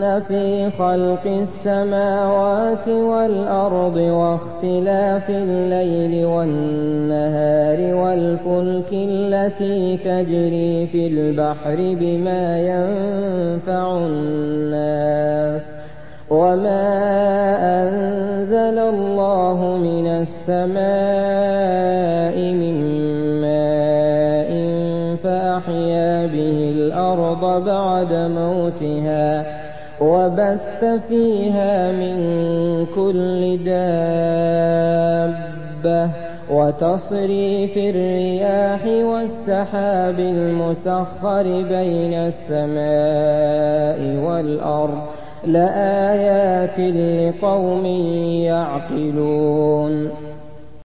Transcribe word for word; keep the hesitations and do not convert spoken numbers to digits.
إِنَّ فِي خَلْقِ السَّمَاوَاتِ وَالْأَرْضِ وَاخْتِلَافِ اللَّيْلِ وَالنَّهَارِ وَالْفُلْكِ الَّتِي تَجْرِي فِي الْبَحْرِ بِمَا يَنفَعُ النَّاسَ وَمَا أَنزَلَ اللَّهُ مِنَ السَّمَاءِ مِن مَّاءٍ فَأَحْيَا بِهِ الْأَرْضَ بَعْدَ مَوْتِهَا وَبَثَّ فِيهَا مِن كُلِّ دَابَّةٍ وَتَصْرِيفِ الرِّيَاحِ وَالسَّحَابِ الْمُسَخَّرِ بَيْنَ السَّمَاءِ وَالْأَرْضِ لَآيَاتٍ لِقَوْمٍ يَعْقِلُونَ